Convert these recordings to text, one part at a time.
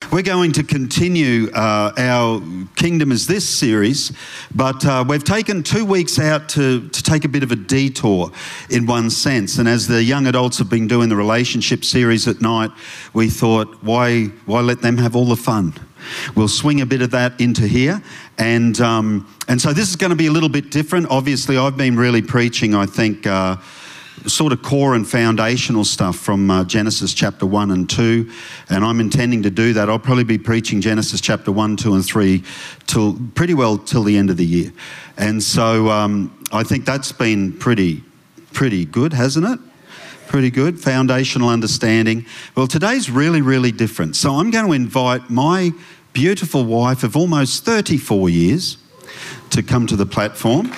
We're going to continue our Kingdom is This series, but we've taken 2 weeks out to take a bit of a detour in one sense. And as the young adults have been doing the relationship series at night, we thought, why let them have all the fun? We'll swing a bit of that into here. And so this is going to be a little bit different. Obviously, I've been really preaching, I think, sort of core and foundational stuff from Genesis chapter 1 and 2, and I'm intending to do that. I'll probably be preaching Genesis chapter 1, 2 and 3 till the end of the year. And so I think that's been pretty good, hasn't it? Pretty good, foundational understanding. Well, today's really, really different. So I'm going to invite my beautiful wife of almost 34 years to come to the platform.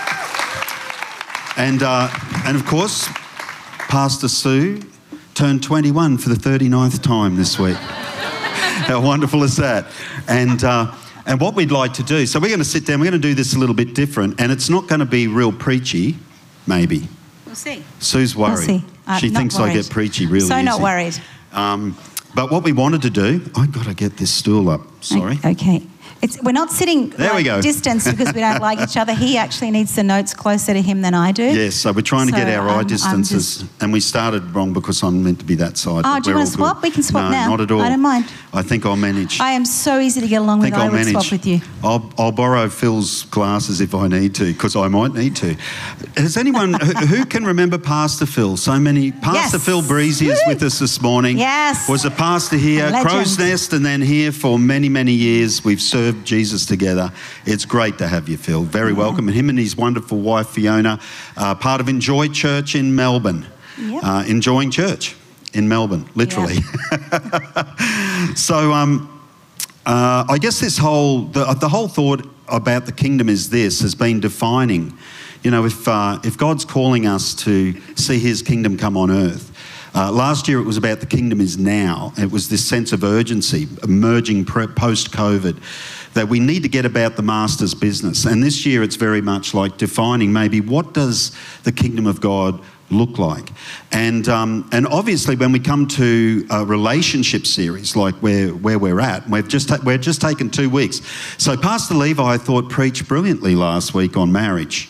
And of course, Pastor Sue turned 21 for the 39th time this week. How wonderful is that? And what we'd like to do, so we're going to sit down, we're going to do this a little bit different, and it's not going to be real preachy, maybe. We'll see. Sue's worried. We'll see. She thinks worried. I get preachy really So easy. not worried. But what we wanted to do, I've got to get this stool up, sorry. Okay. We're not sitting distance because we don't like each other. He actually needs the notes closer to him than I do. Yes, so we're trying to get our eye distances, and we started wrong because I'm meant to be that side. Oh, do you want to swap? We can swap now. No, not at all. I don't mind. I think I'll manage. I am so easy to get along with. I would swap with you. I'll borrow Phil's glasses if I need to, because I might need to. Has anyone, who can remember Pastor Phil? Pastor Phil Breezy is with us this morning. Yes. Was a pastor here, Crow's Nest, and then here for many, many years. We've served Jesus together. It's great to have you, Phil. Very welcome. And him and his wonderful wife, Fiona, part of Enjoy Church in Melbourne. Yep. Enjoying church in Melbourne, literally. Yep. So I guess this the whole thought about the kingdom is this, has been defining. You know, if God's calling us to see his kingdom come on earth, last year it was about the kingdom is now. It was this sense of urgency emerging post-COVID that we need to get about the master's business. And this year it's very much like defining maybe what does the kingdom of God look like. And obviously when we come to a relationship series like where we're at, we've just taken 2 weeks. So Pastor Levi, I thought, preached brilliantly last week on marriage.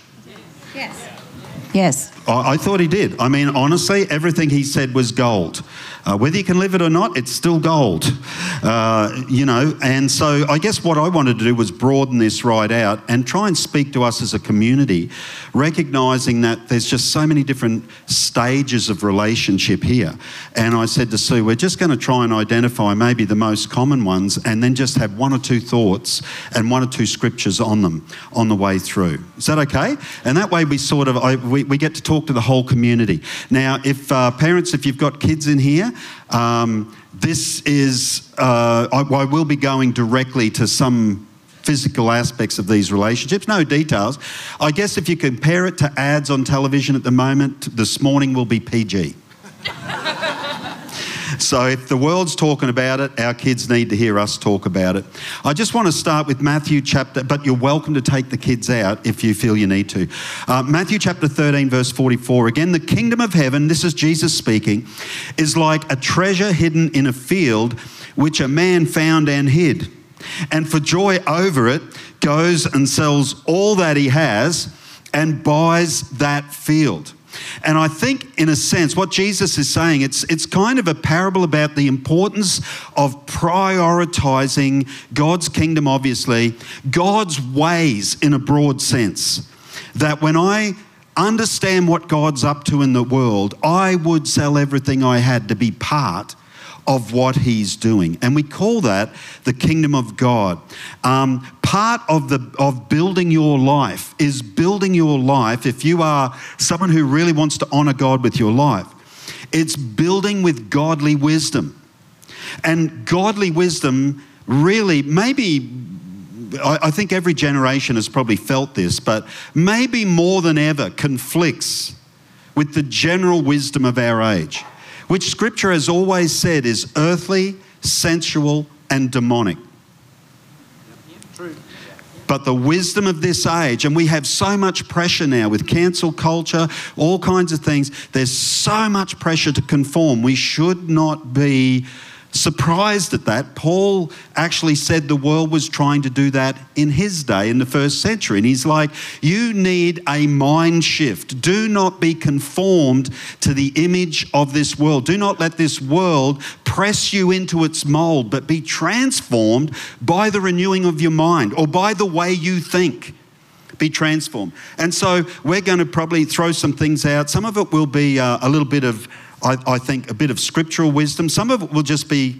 Yes. I thought he did. I mean, honestly, everything he said was gold. Whether you can live it or not, it's still gold, you know. And so I guess what I wanted to do was broaden this right out and try and speak to us as a community, recognising that there's just so many different stages of relationship here. And I said to Sue, we're just going to try and identify maybe the most common ones and then just have 1 or 2 thoughts and 1 or 2 scriptures on them on the way through. Is that okay? And that way we sort of, we get to talk to the whole community. Now, if parents, if you've got kids in here, this is, I will be going directly to some physical aspects of these relationships, no details. I guess if you compare it to ads on television at the moment, this morning will be PG. So if the world's talking about it, our kids need to hear us talk about it. I just want to start with Matthew chapter, but you're welcome to take the kids out if you feel you need to. Matthew chapter 13, verse 44. Again, the kingdom of heaven, this is Jesus speaking, is like a treasure hidden in a field which a man found and hid. And for joy over it, goes and sells all that he has and buys that field. And I think, in a sense, what Jesus is saying, it's kind of a parable about the importance of prioritising God's kingdom, obviously, God's ways in a broad sense. That when I understand what God's up to in the world, I would sell everything I had to be part of what he's doing. And we call that the kingdom of God. Part of building your life is building your life, if you are someone who really wants to honour God with your life, it's building with godly wisdom. And godly wisdom really, maybe, I think every generation has probably felt this, but maybe more than ever conflicts with the general wisdom of our age, which Scripture has always said is earthly, sensual, and demonic. True. But the wisdom of this age, and we have so much pressure now with cancel culture, all kinds of things, there's so much pressure to conform. We should not be surprised at that. Paul actually said the world was trying to do that in his day, in the first century. And he's like, you need a mind shift. Do not be conformed to the image of this world. Do not let this world press you into its mold, but be transformed by the renewing of your mind, or by the way you think. Be transformed. And so we're going to probably throw some things out. Some of it will be a little bit of, I think, a bit of scriptural wisdom. Some of it will just be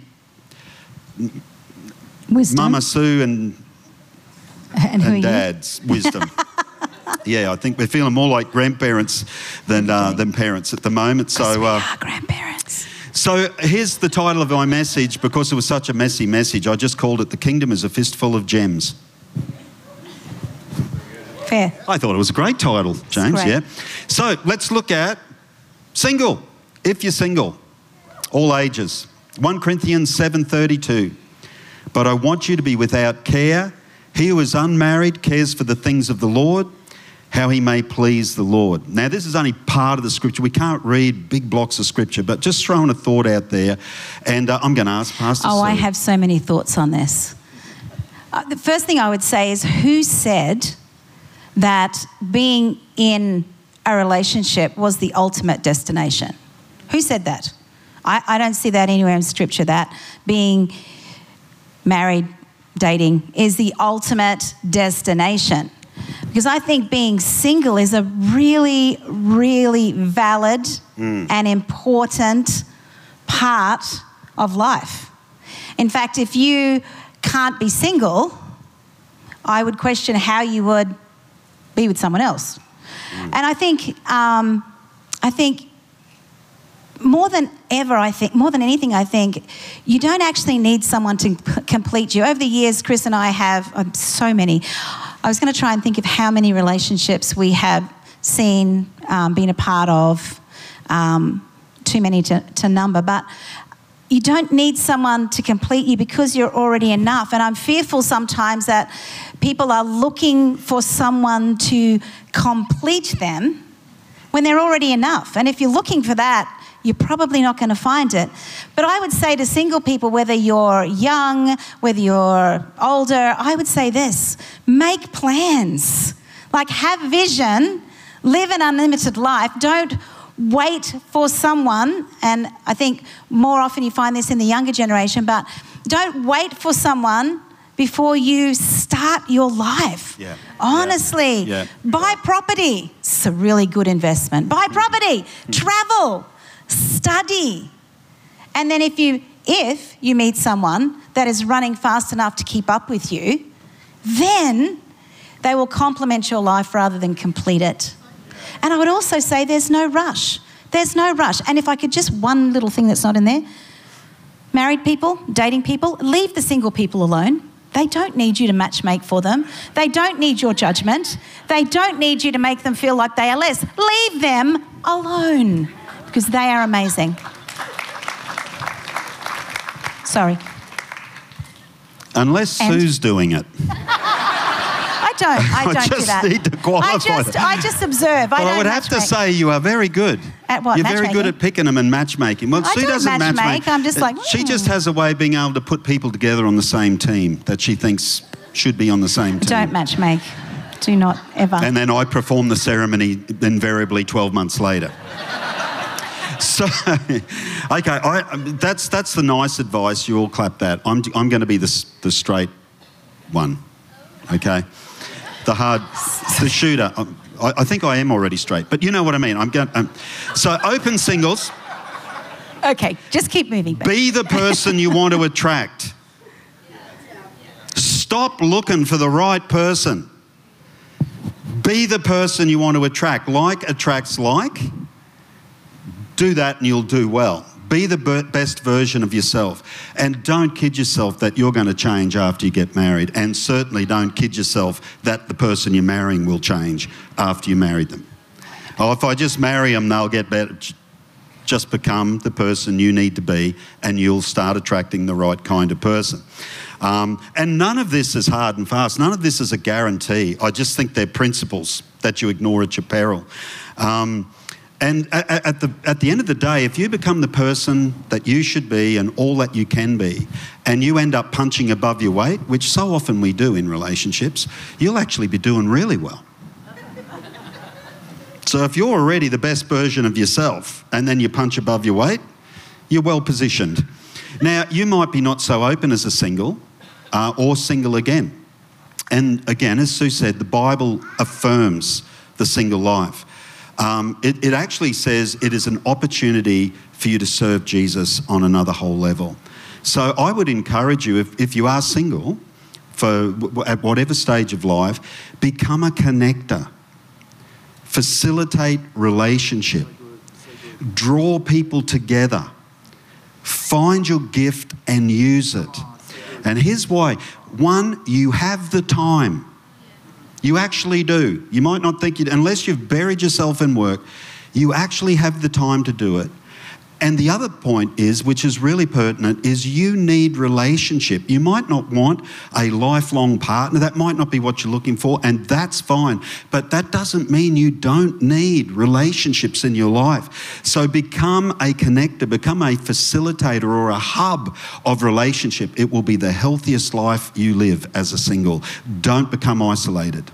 Wisdom. Mama Sue and who are Dad's wisdom. Yeah, I think we're feeling more like grandparents than parents at the moment. So we are grandparents. So here's the title of my message. Because it was such a messy message, I just called it "The Kingdom is a Fistful of Gems." Fair. I thought it was a great title, James. Great. Yeah. So let's look at single. If you're single, all ages. 1 Corinthians 7:32. But I want you to be without care. He who is unmarried cares for the things of the Lord, how he may please the Lord. Now, this is only part of the scripture. We can't read big blocks of scripture, but just throwing a thought out there. And I'm going to ask Pastor Oh, I Sue. have so many thoughts on this. The first thing I would say is, who said that being in a relationship was the ultimate destination? Who said that? I don't see that anywhere in scripture, that being married, dating is the ultimate destination. Because I think being single is a really, really valid and important part of life. In fact, if you can't be single, I would question how you would be with someone else. And I think more than anything, I think you don't actually need someone to complete you. Over the years, Chris and I have so many. I was going to try and think of how many relationships we have seen, been a part of, too many to number, but you don't need someone to complete you because you're already enough. And I'm fearful sometimes that people are looking for someone to complete them when they're already enough. And if you're looking for that, you're probably not going to find it. But I would say to single people, whether you're young, whether you're older, I would say this: make plans. Like, have vision, live an unlimited life. Don't wait for someone, and I think more often you find this in the younger generation, but don't wait for someone before you start your life. Yeah. Honestly, Yeah. buy property. It's a really good investment. Buy property, travel, study. And then if you meet someone that is running fast enough to keep up with you, then they will complement your life rather than complete it. And I would also say there's no rush. There's no rush. And if I could just, one little thing that's not in there, married people, dating people, leave the single people alone. They don't need you to matchmake for them. They don't need your judgment. They don't need you to make them feel like they are less. Leave them alone, because they are amazing. Sorry. Unless Sue's doing it. I don't do just that. need to qualify that. I just observe. Well, I would have to say you are very good. At what? You're very Matchmaking? good at picking them and matchmaking. Well, I Sue don't doesn't matchmake. I'm just like, She just has a way of being able to put people together on the same team that she thinks should be on the same team. Don't matchmake. Do not ever. And then I perform the ceremony invariably 12 months later. So, okay, that's the nice advice. You all clap that. I'm going to be the straight one, okay? The shooter. I think I am already straight, but you know what I mean. So open singles. Okay, just keep moving. Be the person you want to attract. Stop looking for the right person. Be the person you want to attract. Like attracts like. Do that and you'll do well. Be the best version of yourself. And don't kid yourself that you're going to change after you get married. And certainly don't kid yourself that the person you're marrying will change after you married them. Oh, if I just marry them, they'll get better. Just become the person you need to be and you'll start attracting the right kind of person. And none of this is hard and fast. None of this is a guarantee. I just think they're principles that you ignore at your peril. And at the end of the day, if you become the person that you should be and all that you can be, and you end up punching above your weight, which so often we do in relationships, you'll actually be doing really well. So if you're already the best version of yourself and then you punch above your weight, you're well positioned. Now, you might be not so open as a single or single again. And again, as Sue said, the Bible affirms the single life. It actually says it is an opportunity for you to serve Jesus on another whole level. So I would encourage you, if you are single, at whatever stage of life, become a connector. Facilitate relationship. Draw people together. Find your gift and use it. And here's why. One, you have the time. You actually do. You might not think unless you've buried yourself in work, you actually have the time to do it. And the other point is, which is really pertinent, is you need relationship. You might not want a lifelong partner. That might not be what you're looking for, and that's fine. But that doesn't mean you don't need relationships in your life. So become a connector, become a facilitator or a hub of relationship. It will be the healthiest life you live as a single. Don't become isolated.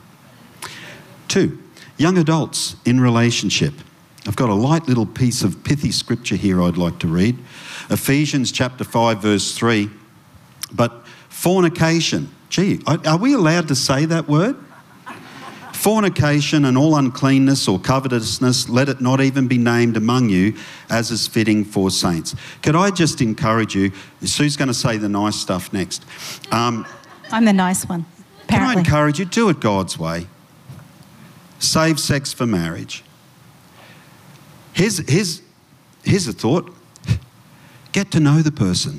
2, young adults in relationship. I've got a light little piece of pithy scripture here I'd like to read. Ephesians chapter 5, verse 3. But fornication, are we allowed to say that word? Fornication and all uncleanness or covetousness, let it not even be named among you, as is fitting for saints. Could I just encourage you, Sue's going to say the nice stuff next. I'm the nice one, apparently. Can I encourage you, do it God's way. Save sex for marriage. Here's a thought. Get to know the person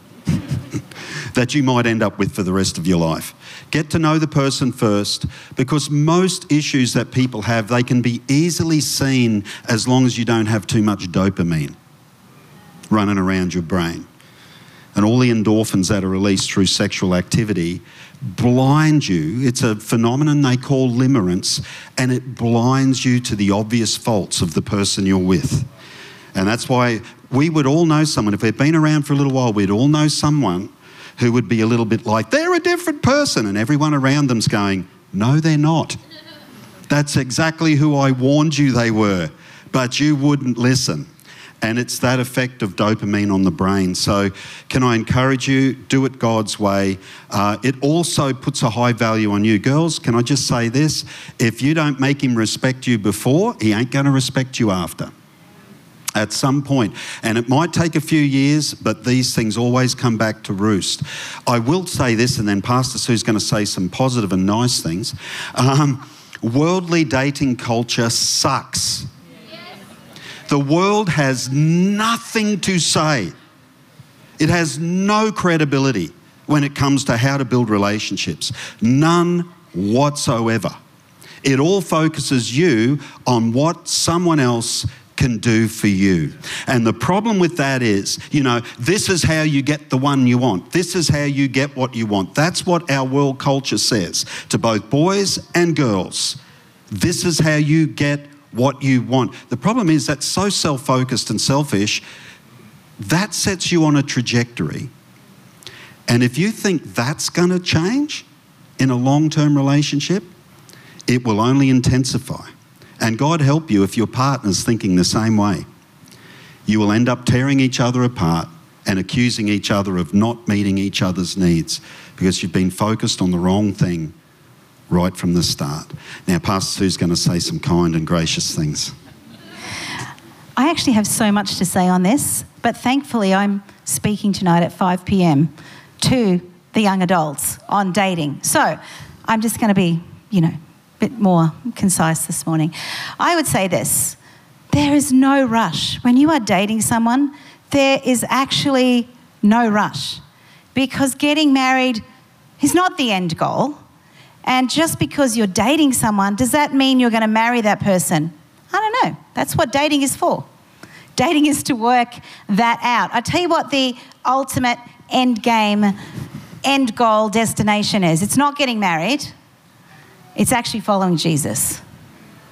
that you might end up with for the rest of your life. Get to know the person first, because most issues that people have, they can be easily seen as long as you don't have too much dopamine running around your brain. And all the endorphins that are released through sexual activity blind you. It's a phenomenon they call limerence, and it blinds you to the obvious faults of the person you're with. And that's why we would all know someone, if we've been around for a little while, we'd all know someone who would be a little bit like, they're a different person, and everyone around them's going, no, they're not. That's exactly who I warned you they were, but you wouldn't listen. And it's that effect of dopamine on the brain. So can I encourage you, do it God's way. It also puts a high value on you. Girls, can I just say this? If you don't make him respect you before, he ain't going to respect you after. At some point. And it might take a few years, but these things always come back to roost. I will say this, and then Pastor Sue's going to say some positive and nice things. Worldly dating culture sucks. The world has nothing to say. It has no credibility when it comes to how to build relationships. None whatsoever. It all focuses you on what someone else can do for you. And the problem with that is, this is how you get the one you want. This is how you get what you want. That's what our world culture says to both boys and girls. This is how you get what you want. The problem is that's so self-focused and selfish, that sets you on a trajectory. And if you think that's going to change in a long-term relationship, it will only intensify. And God help you if your partner's thinking the same way. You will end up tearing each other apart and accusing each other of not meeting each other's needs because you've been focused on the wrong thing right from the start. Now, Pastor Sue's going to say some kind and gracious things. I actually have so much to say on this, but thankfully I'm speaking tonight at 5 p.m. to the young adults on dating. So I'm just going to be, a bit more concise this morning. I would say this: there is no rush. When you are dating someone, there is actually no rush, because getting married is not the end goal. And just because you're dating someone, does that mean you're going to marry that person? I don't know. That's what dating is for. Dating is to work that out. I tell you what the ultimate end game, end goal destination is. It's not getting married. It's actually following Jesus.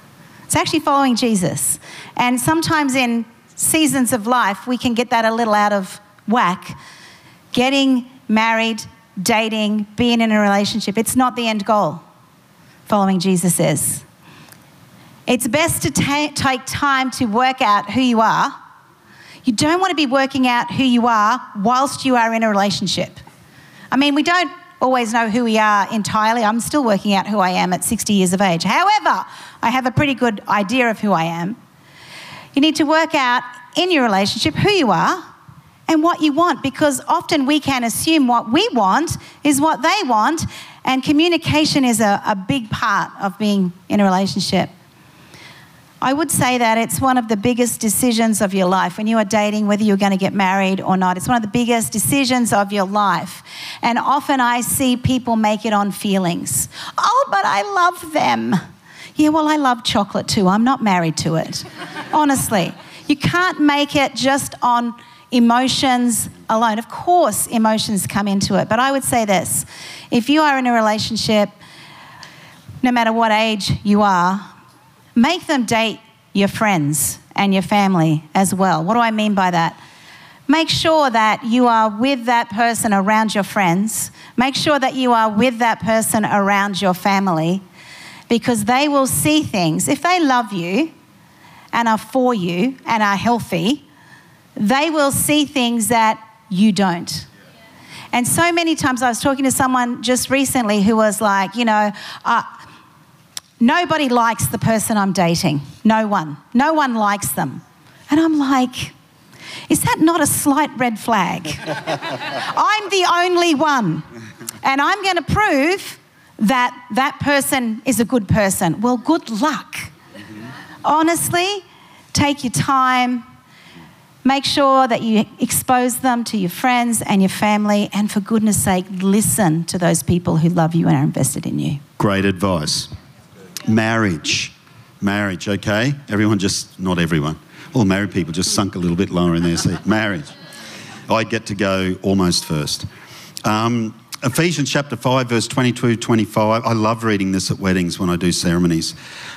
It's actually following Jesus. And sometimes in seasons of life, we can get that a little out of whack. Getting married, dating, being in a relationship, it's not the end goal. Following Jesus is. It's best to take time to work out who you are. You don't want to be working out who you are whilst you are in a relationship. I mean, we don't always know who we are entirely. I'm still working out who I am at 60 years of age. However, I have a pretty good idea of who I am. You need to work out in your relationship who you are and what you want, because often we can assume what we want is what they want, and communication is a big part of being in a relationship. I would say that it's one of the biggest decisions of your life. When you are dating, whether you're going to get married or not, it's one of the biggest decisions of your life. And often I see people make it on feelings. Oh, but I love them. Yeah, well, I love chocolate too. I'm not married to it. Honestly, you can't make it just on emotions alone. Of course, emotions come into it. But I would say this. If you are in a relationship, no matter what age you are, make them date your friends and your family as well. What do I mean by that? Make sure that you are with that person around your friends. Make sure that you are with that person around your family, because they will see things. If they love you and are for you and are healthy, they will see things that you don't. And so many times I was talking to someone just recently who was like, nobody likes the person I'm dating. No one. No one likes them. And I'm like, is that not a slight red flag? I'm the only one. And I'm going to prove that that person is a good person. Well, good luck. Honestly, take your time. Make sure that you expose them to your friends and your family. And for goodness sake, listen to those people who love you and are invested in you. Great advice. Marriage, okay? Everyone not everyone. All married people just sunk a little bit lower in their seat. Marriage. I get to go almost first. Ephesians chapter 5, verse 22, 25. I love reading this at weddings when I do ceremonies.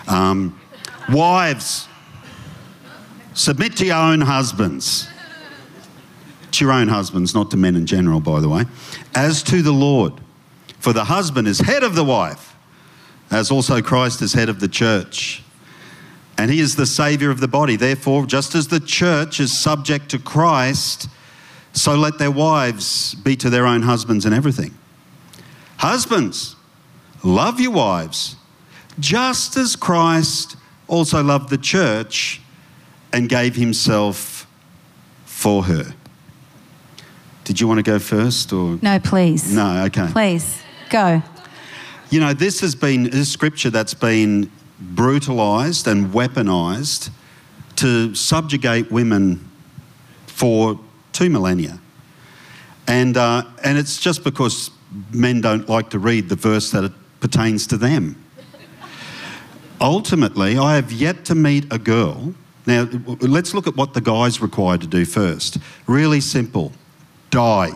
Wives, submit to your own husbands. To your own husbands, not to men in general, by the way. As to the Lord. For the husband is head of the wife, as also Christ is head of the church. And he is the Saviour of the body. Therefore, just as the church is subject to Christ, so let their wives be to their own husbands in everything. Husbands, love your wives, just as Christ also loved the church and gave himself for her. Did you want to go first? Or No, please. No, okay. Please, go. You know, this scripture that's been brutalised and weaponised to subjugate women for 2 millennia. And it's just because men don't like to read the verse that it pertains to them. Ultimately, I have yet to meet a girl. Now, let's look at what the guy's required to do first. Really simple. Die.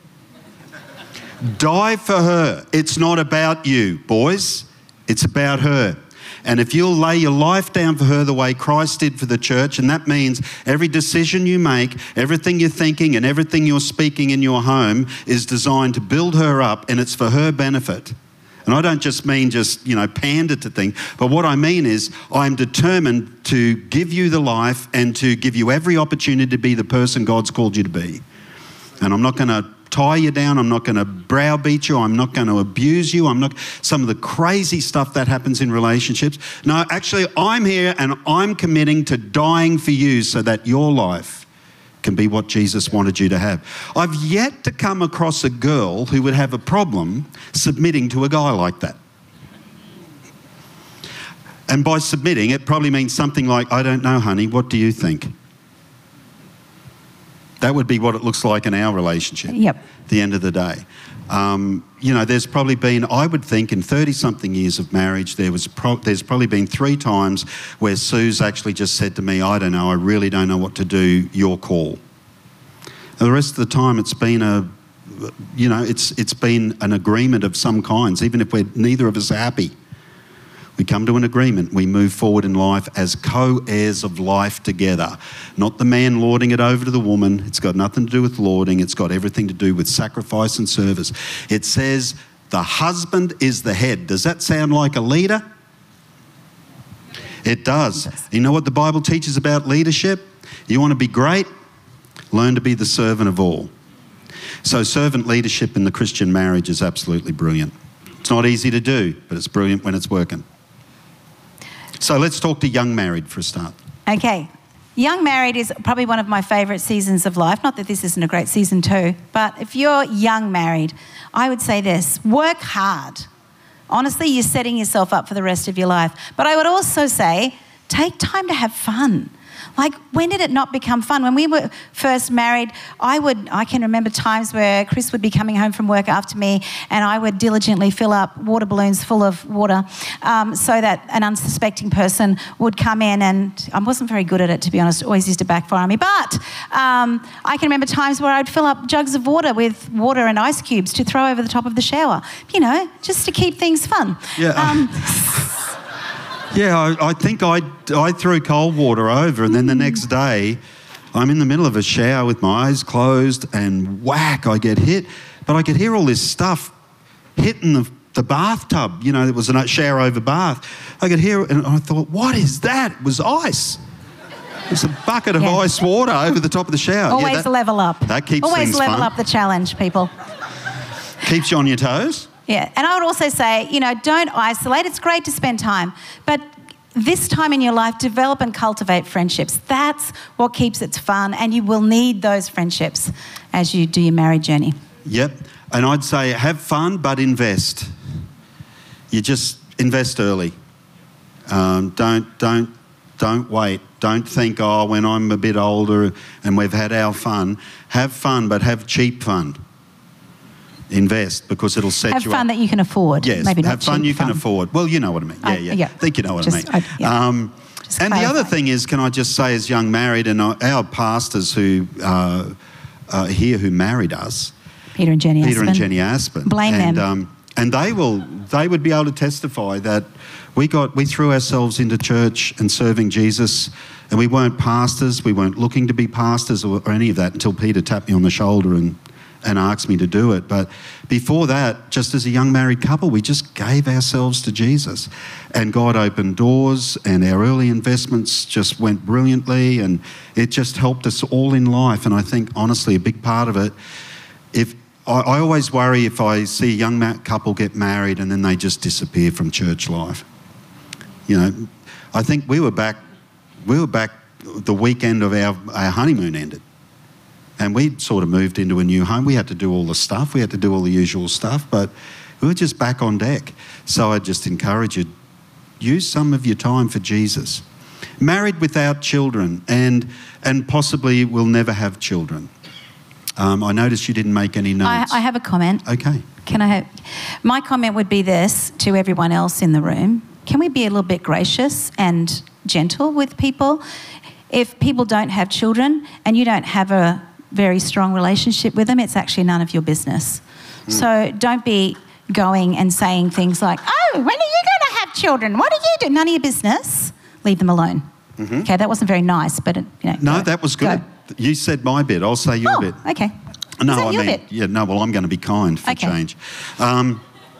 Die for her. It's not about you, boys. It's about her. And if you'll lay your life down for her the way Christ did for the church, and that means every decision you make, everything you're thinking and everything you're speaking in your home is designed to build her up, and it's for her benefit. And I don't just mean pander to things, but what I mean is I'm determined to give you the life and to give you every opportunity to be the person God's called you to be. And I'm not going to tie you down. I'm not going to browbeat you. I'm not going to abuse you. Some of the crazy stuff that happens in relationships. No, actually, I'm here and I'm committing to dying for you so that your life can be what Jesus wanted you to have. I've yet to come across a girl who would have a problem submitting to a guy like that. And by submitting, it probably means something like, I don't know, honey, what do you think? That would be what it looks like in our relationship. Yep. At the end of the day. There's probably been, I would think, in 30-something years of marriage, there's probably been 3 times where Sue's actually just said to me, I don't know, I really don't know what to do, your call. And the rest of the time it's been it's been an agreement of some kinds, even if neither of us are happy. We come to an agreement. We move forward in life as co-heirs of life together. Not the man lording it over to the woman. It's got nothing to do with lording. It's got everything to do with sacrifice and service. It says the husband is the head. Does that sound like a leader? It does. You know what the Bible teaches about leadership? You want to be great? Learn to be the servant of all. So servant leadership in the Christian marriage is absolutely brilliant. It's not easy to do, but it's brilliant when it's working. So let's talk to young married for a start. Okay. Young married is probably one of my favourite seasons of life. Not that this isn't a great season too, but if you're young married, I would say this: work hard. Honestly, you're setting yourself up for the rest of your life. But I would also say, take time to have fun. Like, when did it not become fun? When we were first married, I can remember times where Chris would be coming home from work after me and I would diligently fill up water balloons full of water so that an unsuspecting person would come in, and I wasn't very good at it, to be honest. It always used to backfire on me. But I can remember times where I'd fill up jugs of water with water and ice cubes to throw over the top of the shower, just to keep things fun. Yeah. Yeah, I think I threw cold water over, and then the next day I'm in the middle of a shower with my eyes closed and whack, I get hit. But I could hear all this stuff hitting the bathtub. It was a shower over bath. I could hear it and I thought, what is that? It was ice. It was a bucket of ice water over the top of the shower. Always level up. That keeps Always things level fun. up the challenge, people. Keeps you on your toes. Yeah, and I would also say, don't isolate. It's great to spend time, but this time in your life, develop and cultivate friendships. That's what keeps it fun, and you will need those friendships as you do your marriage journey. Yep, and I'd say have fun, but invest. You just invest early. Don't wait. Don't think, when I'm a bit older and we've had our fun. Have fun, but have cheap fun. Invest, because it'll set you up. Have fun that you can afford. Yes, maybe not have fun you can afford. Well, you know what I mean. Yeah. I think you know what I mean. And clarify. the other thing is, can I just say, as young married, and our pastors who here who married us, Peter and Jenny Aspen. Blame them. And they would be able to testify that we threw ourselves into church and serving Jesus, and we weren't pastors. We weren't looking to be pastors or any of that until Peter tapped me on the shoulder and asked me to do it. But before that, just as a young married couple, we just gave ourselves to Jesus, and God opened doors, and our early investments just went brilliantly, and it just helped us all in life. And I think, honestly, a big part of it, I always worry if I see a young couple get married and then they just disappear from church life. I think we were back the weekend of our honeymoon ended. And we sort of moved into a new home. We had to do all the stuff. We had to do all the usual stuff, but we were just back on deck. So I just encourage you, use some of your time for Jesus. Married without children and possibly will never have children. I noticed you didn't make any notes. I have a comment. Okay. My comment would be this to everyone else in the room. Can we be a little bit gracious and gentle with people? If people don't have children and you don't have a very strong relationship with them, it's actually none of your business. So don't be going and saying things like, when are you going to have children? What do you do? None of your business. Leave them alone. Mm-hmm. Okay, that wasn't very nice, but No, that was good. Go. You said my bit. I'll say your bit. Okay. No, bit? I'm going to be kind for change. I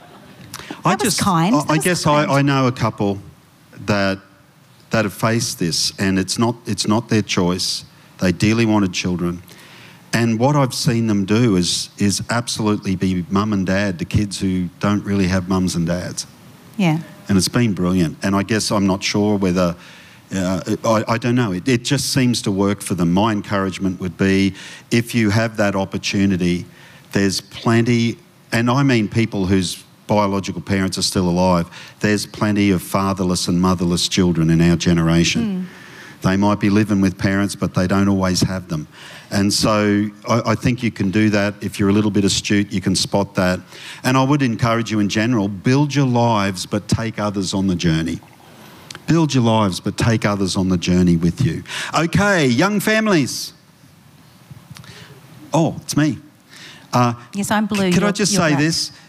know a couple that have faced this, and it's not their choice. They dearly wanted children. And what I've seen them do is absolutely be mum and dad to kids who don't really have mums and dads. Yeah. And it's been brilliant. And I guess I'm not sure whether, I don't know, it just seems to work for them. My encouragement would be, if you have that opportunity, there's plenty, and I mean people whose biological parents are still alive, there's plenty of fatherless and motherless children in our generation. They might be living with parents, but they don't always have them. And so I think you can do that. If you're a little bit astute, you can spot that. And I would encourage you in general, build your lives, but take others on the journey. Build your lives, but take others on the journey with you. Okay, young families. Oh, it's me. Yes, I'm blue. Could I just say this?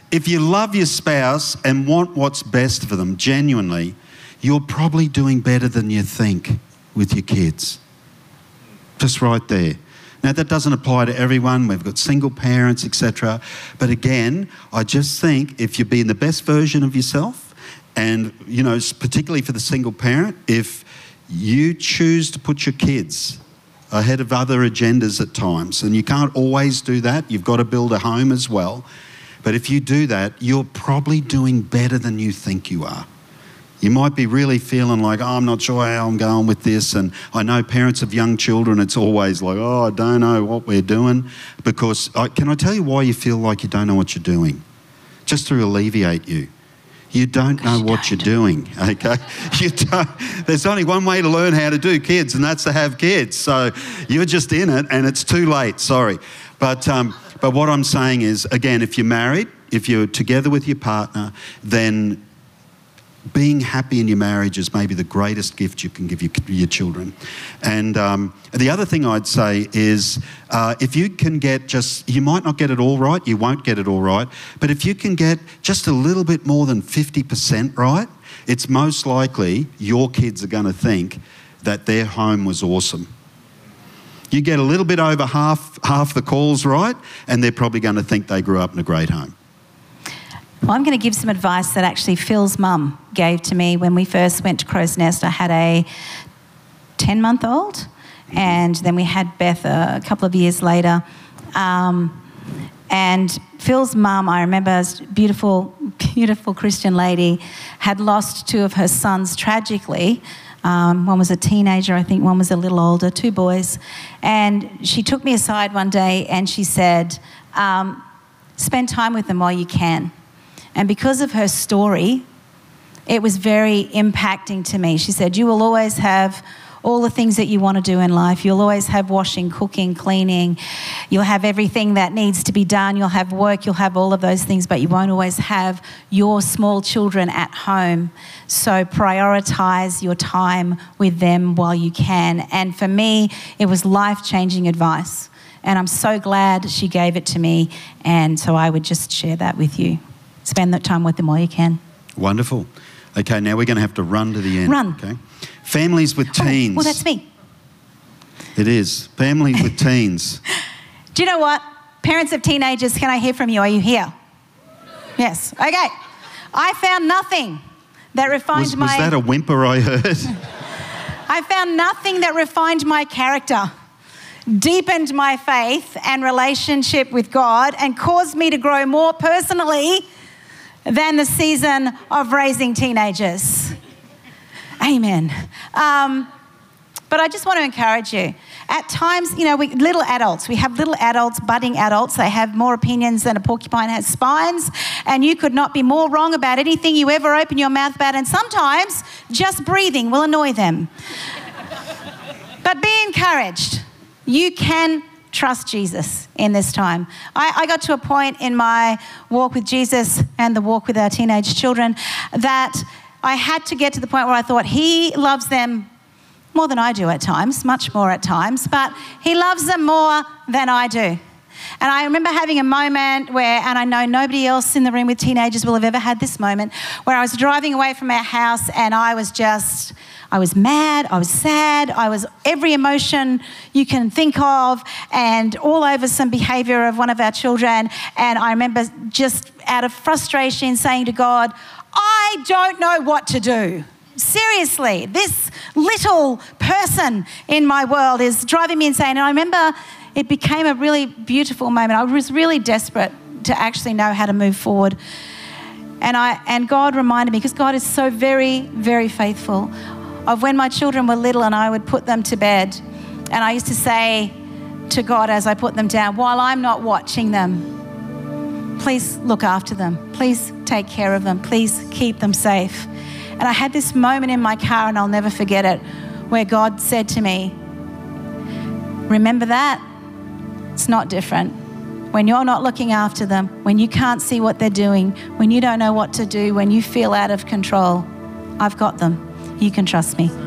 if you love your spouse and want what's best for them genuinely, you're probably doing better than you think with your kids. Just right there. Now, that doesn't apply to everyone. We've got single parents, etc. But again, I just think if you're being the best version of yourself, and, you know, particularly for the single parent, if you choose to put your kids ahead of other agendas at times, and you can't always do that, you've got to build a home as well. But if you do that, you're probably doing better than you think you are. You might be really feeling like, oh, I'm not sure how I'm going with this. And I know parents of young children, it's always like, oh, I don't know what we're doing. Because can I tell you why you feel like you don't know what you're doing? Just to alleviate you. You don't know what you're doing, okay? You don't. There's only one way to learn how to do kids, and that's to have kids. So you're just in it, and it's too late, sorry. But what I'm saying is, again, if you're married, if you're together with your partner, then being happy in your marriage is maybe the greatest gift you can give your children. And the other thing I'd say is if you can get you might not get it all right, you won't get it all right, but if you can get just a little bit more than 50% right, it's most likely your kids are going to think that their home was awesome. You get a little bit over half the calls right, and they're probably going to think they grew up in a great home. Well, I'm going to give some advice that actually Phil's mum gave to me when we first went to Crow's Nest. I had a 10-month-old, and then we had Beth a couple of years later. And Phil's mum, I remember, was a beautiful, beautiful Christian lady, had lost two of her sons tragically. One was a teenager, I think, one was a little older, 2 boys. And she took me aside one day and she said, spend time with them while you can. And because of her story, it was very impacting to me. She said, you will always have all the things that you want to do in life. You'll always have washing, cooking, cleaning. You'll have everything that needs to be done. You'll have work. You'll have all of those things, but you won't always have your small children at home. So prioritise your time with them while you can. And for me, it was life-changing advice. And I'm so glad she gave it to me. And so I would just share that with you. Spend that time with them while you can. Wonderful. Okay, now we're going to have to run to the end. Run. Okay. Families with teens. Well, that's me. It is. Families with teens. Do you know what? Parents of teenagers, can I hear from you? Are you here? Yes. Okay. I found nothing that refined Was that a whimper I heard? I found nothing that refined my character, deepened my faith and relationship with God, and caused me to grow more personally than the season of raising teenagers. Amen. But I just want to encourage you. At times, you know, we have little adults, budding adults. They have more opinions than a porcupine has spines, and you could not be more wrong about anything you ever open your mouth about, and sometimes just breathing will annoy them. But be encouraged. You can trust Jesus in this time. I got to a point in my walk with Jesus and the walk with our teenage children that I had to get to the point where I thought he loves them more than I do at times, much more at times, but he loves them more than I do. And I remember having a moment where, and I know nobody else in the room with teenagers will have ever had this moment, where I was driving away from our house and I was mad, I was sad, I was every emotion you can think of, and all over some behaviour of one of our children. And I remember just out of frustration saying to God, I don't know what to do. Seriously, this little person in my world is driving me insane. And I remember it became a really beautiful moment. I was really desperate to actually know how to move forward. And God reminded me, because God is so very, very faithful, of when my children were little and I would put them to bed. And I used to say to God as I put them down, while I'm not watching them, please look after them. Please take care of them. Please keep them safe. And I had this moment in my car, and I'll never forget it, where God said to me, remember that? It's not different. When you're not looking after them, when you can't see what they're doing, when you don't know what to do, when you feel out of control, I've got them. You can trust me.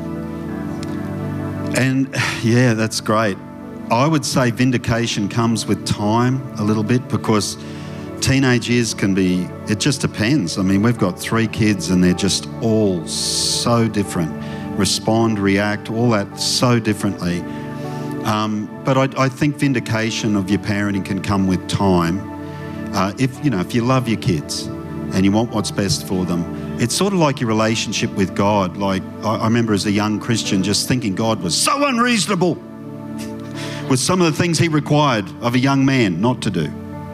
And yeah, that's great. I would say vindication comes with time a little bit, because teenage years can be, it just depends. I mean, we've got 3 kids and they're just all so different. Respond, react, all that so differently. But I think vindication of your parenting can come with time. If you love your kids and you want what's best for them, it's sort of like your relationship with God. Like I remember as a young Christian just thinking God was so unreasonable with some of the things he required of a young man not to do.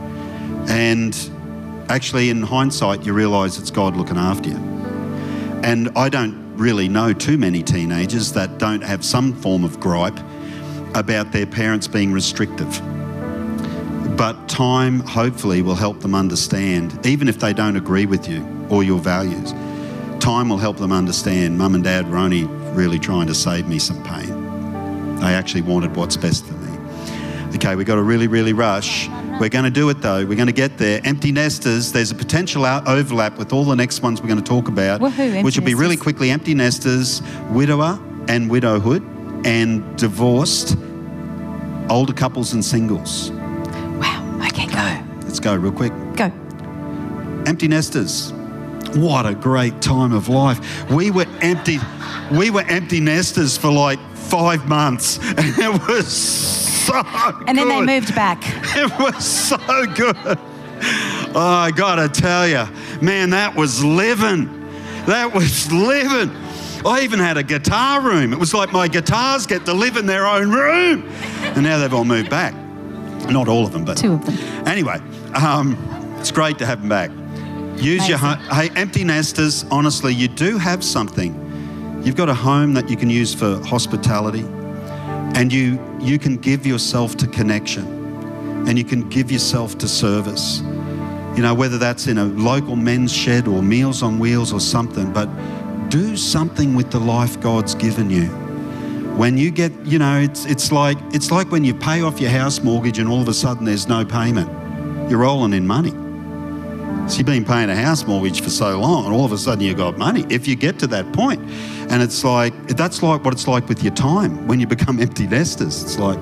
And actually in hindsight, you realise it's God looking after you. And I don't really know too many teenagers that don't have some form of gripe about their parents being restrictive. But time hopefully will help them understand, even if they don't agree with you or your values. Time will help them understand, Mum and Dad were only really trying to save me some pain. They actually wanted what's best for me. Okay, we've got to really rush. We're going to do it though. We're going to get there. Empty nesters, there's a potential overlap with all the next ones we're going to talk about, which will be really quickly empty nesters, widower and widowhood, and divorced, older couples and singles. Wow, okay, go. Let's go real quick. Go. Empty nesters. What a great time of life. We were empty nesters for like 5 months, and it was so good. And then they moved back. It was so good. Oh, I gotta tell you, man, that was living. That was living. I even had a guitar room. It was like my guitars get to live in their own room. And now they've all moved back. Not all of them, but 2 of them. Anyway, it's great to have them back. Use your home. Hey, empty nesters, honestly, you do have something. You've got a home that you can use for hospitality, and you can give yourself to connection, and you can give yourself to service. You know, whether that's in a local men's shed or Meals on Wheels or something, but do something with the life God's given you. When you get, it's like when you pay off your house mortgage and all of a sudden there's no payment. You're rolling in money. So you've been paying a house mortgage for so long and all of a sudden you got money. If you get to that point, and it's like, that's like what it's like with your time when you become empty nesters. It's like,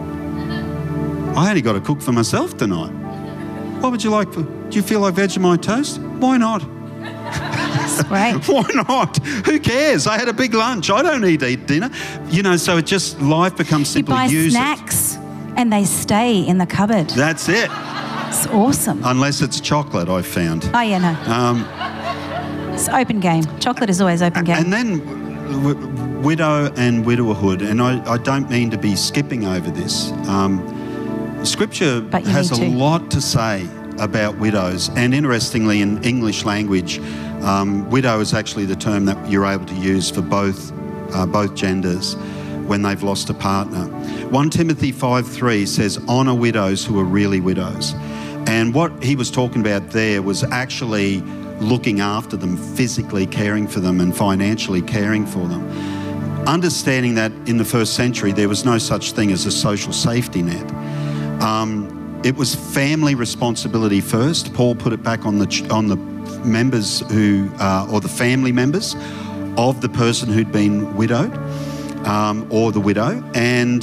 I only got to cook for myself tonight. What would you like? Do you feel like Vegemite toast? Why not? Right. Why not? Who cares? I had a big lunch. I don't need to eat dinner. So it just, life becomes simply you buy snacks and they stay in the cupboard. That's it. It's awesome. Unless it's chocolate, I've found. Oh, yeah, no. It's open game. Chocolate is always open game. And then widow and widowerhood, and I don't mean to be skipping over this. Scripture has a lot to say about widows, and interestingly in English language, widow is actually the term that you're able to use for both genders when they've lost a partner. 1 Timothy 5:3 says, honour widows who are really widows. And what he was talking about there was actually looking after them, physically caring for them and financially caring for them. Understanding that in the first century there was no such thing as a social safety net. It was family responsibility first. Paul put it back on the members who, or the family members of the person who'd been widowed, or the widow. And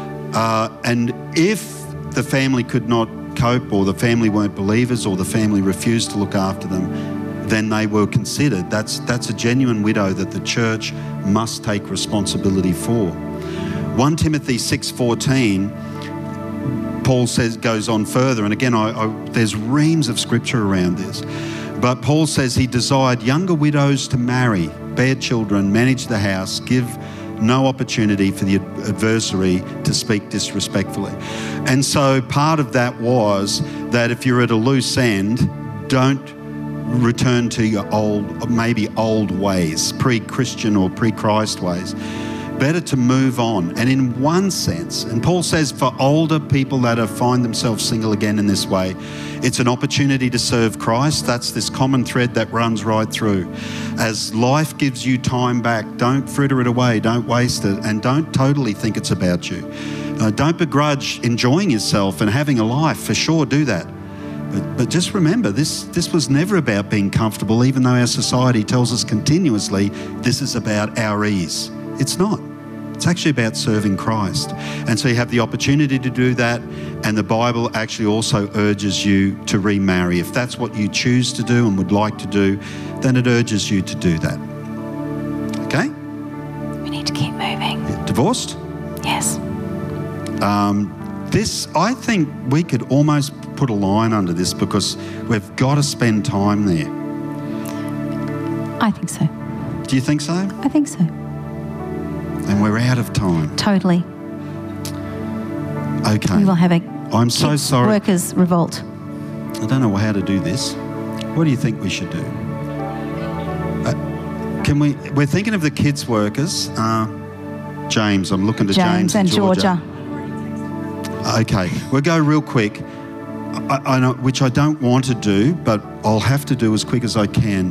if the family could not cope, or the family weren't believers, or the family refused to look after them, then they were considered. That's a genuine widow that the church must take responsibility for. 1 Timothy 6:14, Paul goes on further, and again, there's reams of scripture around this. But Paul says he desired younger widows to marry, bear children, manage the house, give no opportunity for the adversary to speak disrespectfully. And so part of that was that if you're at a loose end, don't return to your old ways, pre-Christian or pre-Christ ways. Better to move on. And in one sense, and Paul says for older people that find themselves single again in this way, it's an opportunity to serve Christ. That's this common thread that runs right through. As life gives you time back, don't fritter it away, don't waste it, and don't totally think it's about you. Don't begrudge enjoying yourself and having a life, for sure, do that. But just remember, this was never about being comfortable, even though our society tells us continuously this is about our ease. It's not. It's actually about serving Christ. And so you have the opportunity to do that, and the Bible actually also urges you to remarry. If that's what you choose to do and would like to do, then it urges you to do that. Okay? We need to keep moving. Divorced? Yes. This, I think we could almost put a line under this because we've got to spend time there. I think so. Do you think so? I think so. And we're out of time. Totally. Okay. We will have a I'm so kids sorry. workers revolt. I don't know how to do this. What do you think we should do? We're thinking of the kids workers. James, I'm looking to James and Georgia. Okay, we'll go real quick. I know, which I don't want to do, but I'll have to do as quick as I can.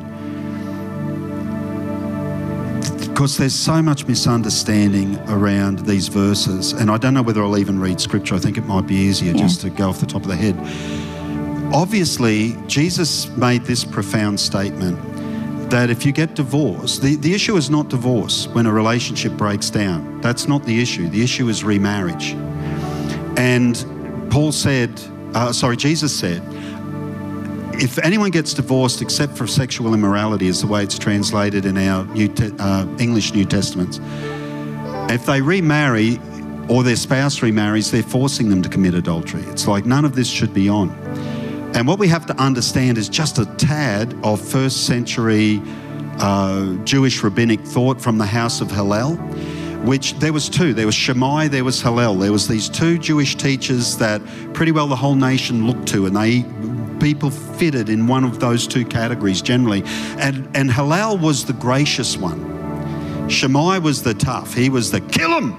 Because there's so much misunderstanding around these verses, and I don't know whether I'll even read scripture. I think it might be easier just to go off the top of the head. Obviously, Jesus made this profound statement that if you get divorced, the issue is not divorce when a relationship breaks down. That's not the issue. The issue is remarriage. And Jesus said, if anyone gets divorced except for sexual immorality, is the way it's translated in our English New Testaments, if they remarry or their spouse remarries, they're forcing them to commit adultery. It's like none of this should be on. And what we have to understand is just a tad of first century Jewish rabbinic thought from the house of Hillel, which there was two. There was Shammai, there was Hillel. There was these two Jewish teachers that pretty well the whole nation looked to, and people fitted in one of those two categories generally. And Hillel was the gracious one. Shammai was the tough. He was the kill him.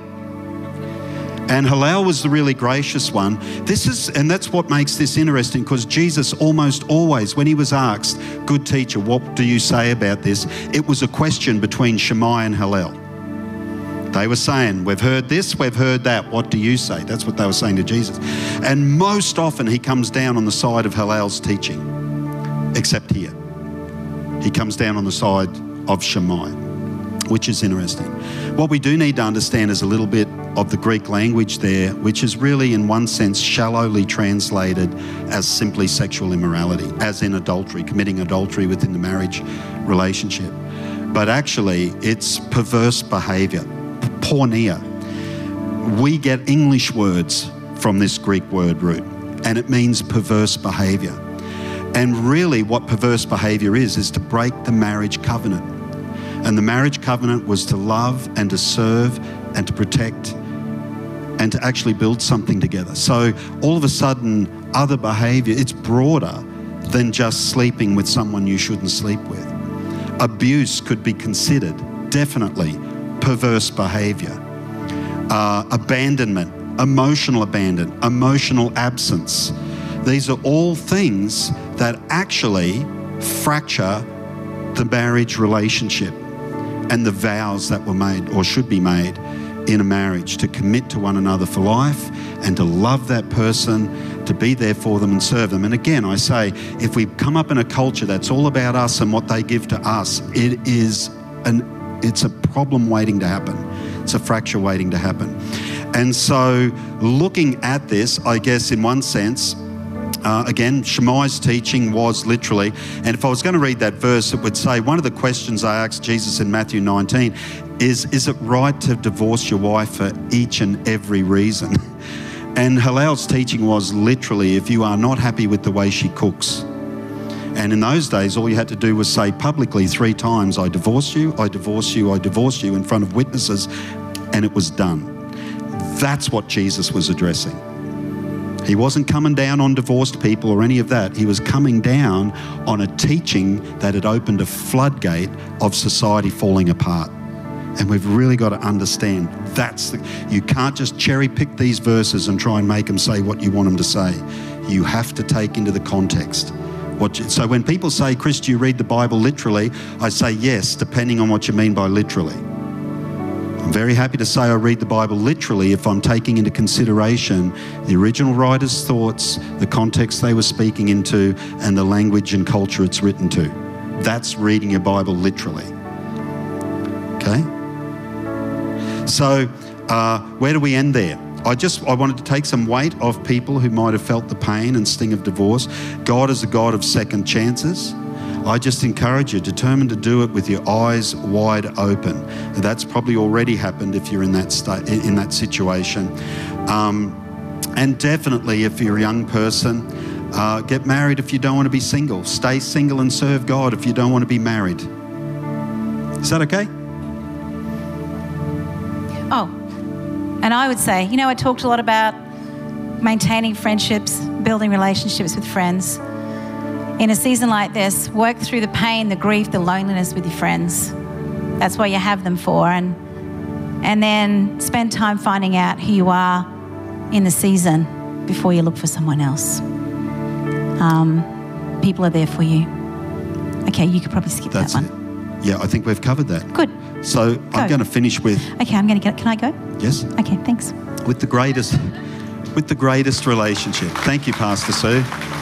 And Hillel was the really gracious one. And that's what makes this interesting, because Jesus almost always, when he was asked, good teacher, what do you say about this? It was a question between Shammai and Hillel. They were saying, we've heard this, we've heard that, what do you say? That's what they were saying to Jesus. And most often he comes down on the side of Hillel's teaching, except here. He comes down on the side of Shammai, which is interesting. What we do need to understand is a little bit of the Greek language there, which is really in one sense shallowly translated as simply sexual immorality, as in adultery, committing adultery within the marriage relationship. But actually it's perverse behaviour, porneia. We get English words from this Greek word root, and it means perverse behaviour. And really what perverse behaviour is to break the marriage covenant. And the marriage covenant was to love and to serve and to protect and to actually build something together. So all of a sudden, other behaviour, it's broader than just sleeping with someone you shouldn't sleep with. Abuse could be considered definitely perverse behaviour. Abandonment, emotional absence. These are all things that actually fracture the marriage relationship and the vows that were made or should be made in a marriage, to commit to one another for life and to love that person, to be there for them and serve them. And again, I say, if we come up in a culture that's all about us and what they give to us, it's a problem waiting to happen. It's a fracture waiting to happen. And so looking at this, I guess in one sense, again, Shammai's teaching was literally, and if I was going to read that verse, it would say, one of the questions I asked Jesus in Matthew 19 is it right to divorce your wife for each and every reason? And Hillel's teaching was literally, if you are not happy with the way she cooks. And in those days, all you had to do was say publicly 3 times, I divorce you, I divorce you, I divorce you, in front of witnesses, and it was done. That's what Jesus was addressing. He wasn't coming down on divorced people or any of that. He was coming down on a teaching that had opened a floodgate of society falling apart. And we've really got to understand you can't just cherry pick these verses and try and make them say what you want them to say. You have to take into the context. So when people say, Chris, do you read the Bible literally? I say yes, depending on what you mean by literally. I'm very happy to say I read the Bible literally if I'm taking into consideration the original writer's thoughts, the context they were speaking into, and the language and culture it's written to. That's reading your Bible literally. Okay? So where do we end there? I wanted to take some weight off people who might have felt the pain and sting of divorce. God is a God of second chances. I just encourage you, determined to do it with your eyes wide open. And that's probably already happened if you're in that situation. And definitely, if you're a young person, get married if you don't want to be single. Stay single and serve God if you don't want to be married. Is that okay? Oh, and I would say, I talked a lot about maintaining friendships, building relationships with friends. In a season like this, work through the pain, the grief, the loneliness with your friends. That's what you have them for. And then spend time finding out who you are in the season before you look for someone else. People are there for you. Okay, you could probably skip that one. It. Yeah, I think we've covered that. Good. So I'm going to finish with... Okay, I'm going to get... Can I go? Yes. Okay, thanks. With the greatest relationship. Thank you, Pastor Sue.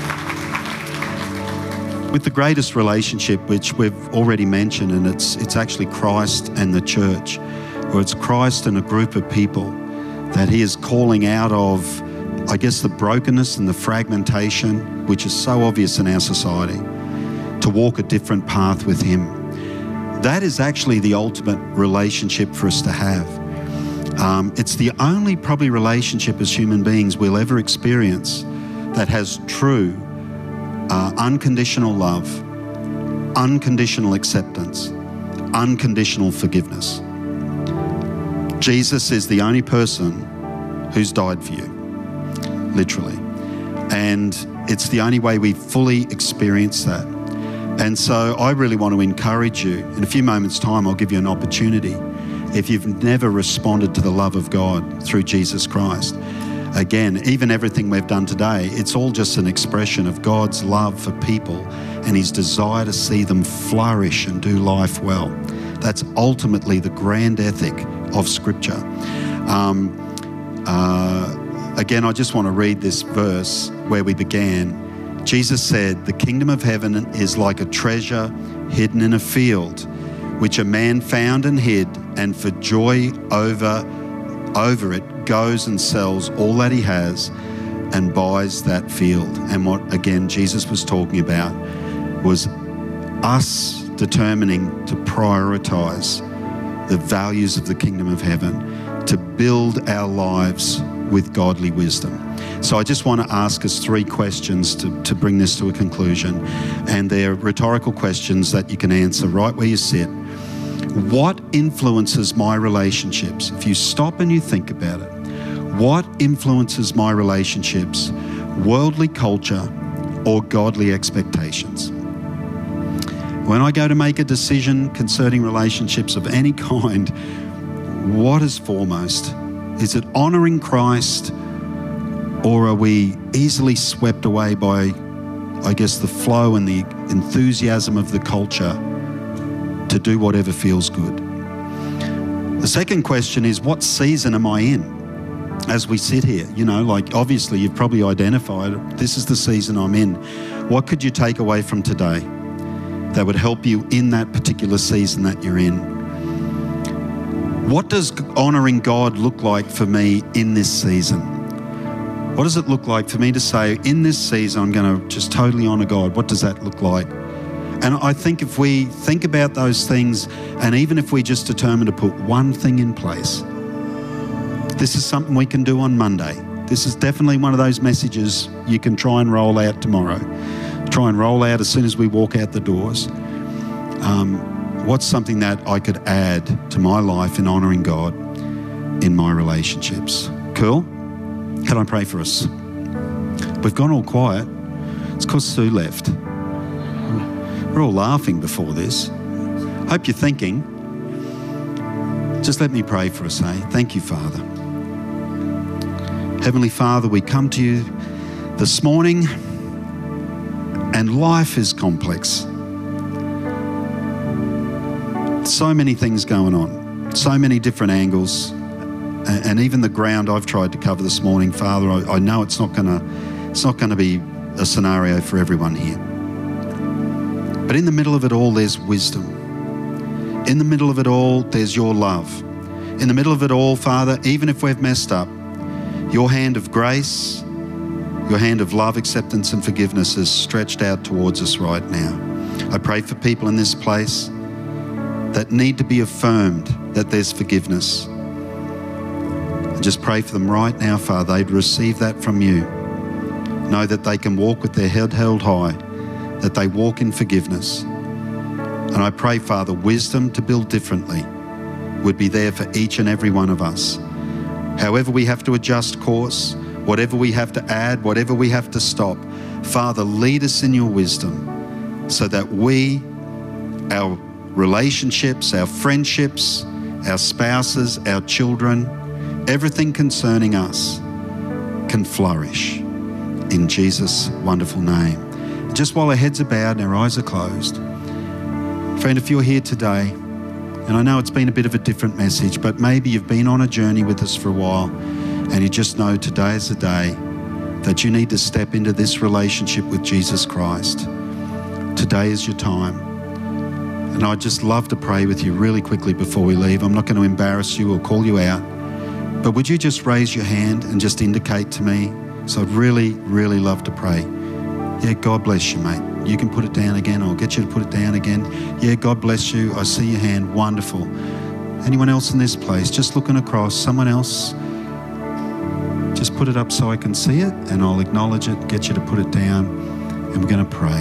With the greatest relationship, which we've already mentioned, and it's actually Christ and the church, or it's Christ and a group of people that he is calling out of, I guess, the brokenness and the fragmentation, which is so obvious in our society, to walk a different path with him. That is actually the ultimate relationship for us to have. It's the only probably relationship as human beings we'll ever experience that has true unconditional love, unconditional acceptance, unconditional forgiveness. Jesus is the only person who's died for you, literally. And it's the only way we fully experience that. And so I really want to encourage you. In a few moments' time, I'll give you an opportunity. If you've never responded to the love of God through Jesus Christ, again, even everything we've done today, it's all just an expression of God's love for people and his desire to see them flourish and do life well. That's ultimately the grand ethic of Scripture. Again, I just want to read this verse where we began. Jesus said, "The kingdom of heaven is like a treasure hidden in a field, which a man found and hid, and for joy over it goes and sells all that he has and buys that field." And what, again, Jesus was talking about was us determining to prioritize the values of the kingdom of heaven, to build our lives with godly wisdom. So I just want to ask us 3 questions to bring this to a conclusion. And they're rhetorical questions that you can answer right where you sit. What influences my relationships? If you stop and you think about it, what influences my relationships? Worldly culture or godly expectations? When I go to make a decision concerning relationships of any kind, what is foremost? Is it honouring Christ, or are we easily swept away by, I guess, the flow and the enthusiasm of the culture to do whatever feels good? The second question is, what season am I in as we sit here? Obviously you've probably identified, this is the season I'm in. What could you take away from today that would help you in that particular season that you're in? What does honouring God look like for me in this season? What does it look like for me to say, in this season, I'm going to just totally honour God? What does that look like? And I think if we think about those things, and even if we just determine to put one thing in place, this is something we can do on Monday. This is definitely one of those messages you can try and roll out tomorrow. Try and roll out as soon as we walk out the doors. What's something that I could add to my life in honouring God in my relationships? Cool? Can I pray for us? We've gone all quiet. It's because Sue left. We're all laughing before this. Hope you're thinking. Just let me pray for us, eh? Thank you, Father. Heavenly Father, we come to you this morning, and life is complex. So many things going on, so many different angles, and even the ground I've tried to cover this morning, Father, I know it's not going to be a scenario for everyone here. But in the middle of it all, there's wisdom. In the middle of it all, there's your love. in the middle of it all, Father, even if we've messed up, your hand of grace, your hand of love, acceptance and forgiveness is stretched out towards us right now. I pray for people in this place that need to be affirmed that there's forgiveness. I just pray for them right now, Father, they'd receive that from you. Know that they can walk with their head held high, that they walk in forgiveness. And I pray, Father, wisdom to build differently would be there for each and every one of us. However we have to adjust course, whatever we have to add, whatever we have to stop, Father, lead us in your wisdom so that we, our relationships, our friendships, our spouses, our children, everything concerning us can flourish. In Jesus' wonderful name. And just while our heads are bowed and our eyes are closed, friend, if you're here today, and I know it's been a bit of a different message, but maybe you've been on a journey with us for a while and you just know today is the day that you need to step into this relationship with Jesus Christ. Today is your time. And I'd just love to pray with you really quickly before we leave. I'm not going to embarrass you or call you out, but would you just raise your hand and just indicate to me? So I'd really, really love to pray. Yeah, God bless you, mate. You can put it down again. I'll get you to put it down again. Yeah, God bless you. I see your hand. Wonderful. Anyone else in this place? Just looking across. Someone else? Just put it up so I can see it and I'll acknowledge it, get you to put it down, and we're going to pray.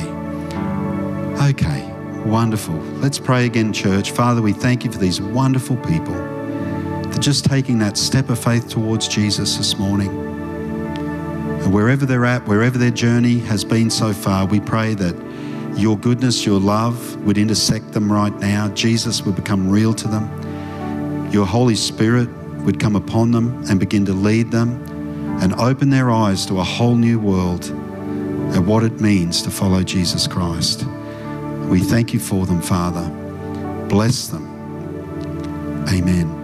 Okay, wonderful. Let's pray again, church. Father, we thank you for these wonderful people for just taking that step of faith towards Jesus this morning. And wherever they're at, wherever their journey has been so far, we pray that your goodness, your love would intersect them right now. Jesus would become real to them. Your Holy Spirit would come upon them and begin to lead them and open their eyes to a whole new world and what it means to follow Jesus Christ. We thank you for them, Father. Bless them. Amen.